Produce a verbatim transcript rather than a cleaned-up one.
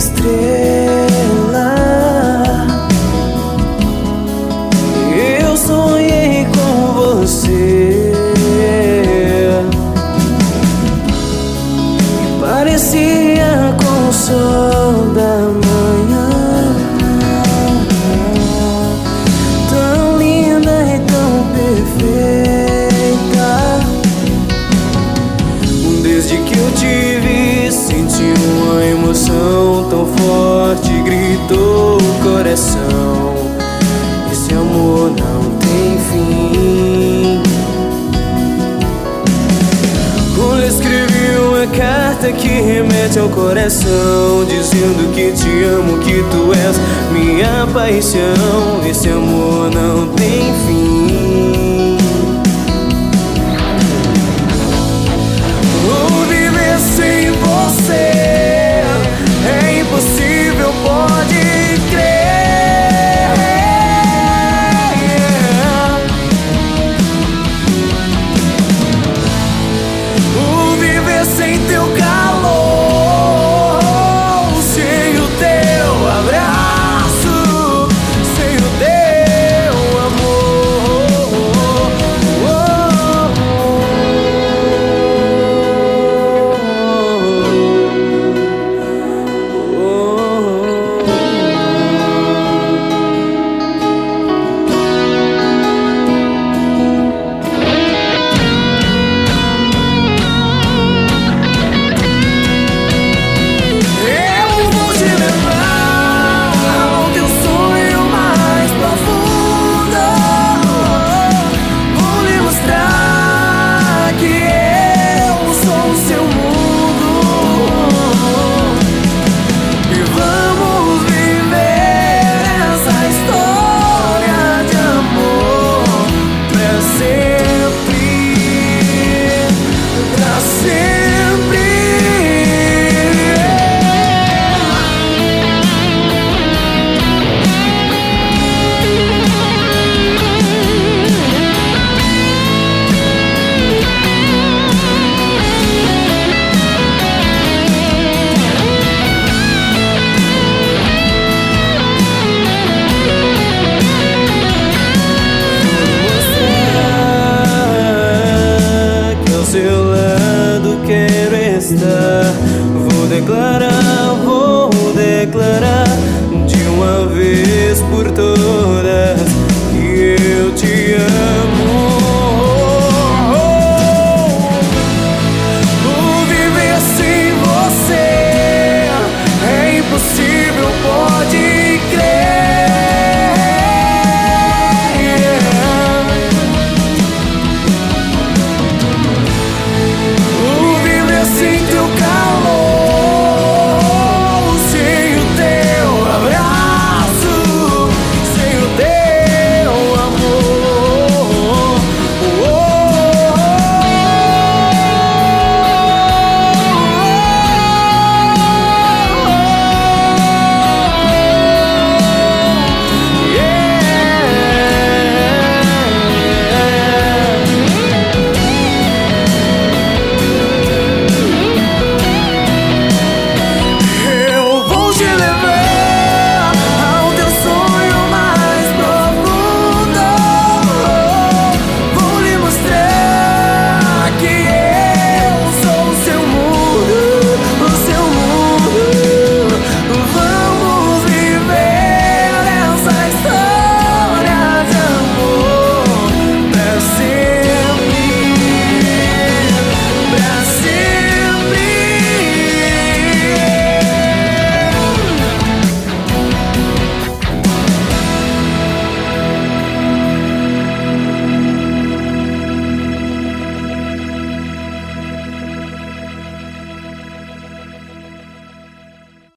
estrela. Eu sonhei com você, parecia com o sol da manhã, tão linda e tão perfeita. Desde que eu te vi, senti uma emoção tão forte, gritou o coração: esse amor não tem fim. Quando eu escrevi uma carta que remete ao coração, dizendo que te amo, que tu és minha paixão, esse amor não tem fim. Vou viver sem você, é impossível, pode crer. Vou viver sem teu calor, sem o teu abraço, sem o teu amor. Ao seu lado quero estar, vou declarar